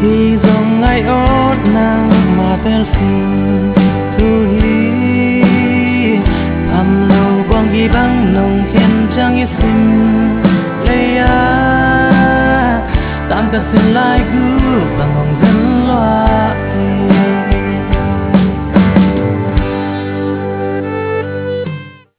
hi dòng ngày ốt nang mà tel phun thu hi tham lâu quang ghi băng nồng khen trang y sim lấy á tạm cả xin lại cứ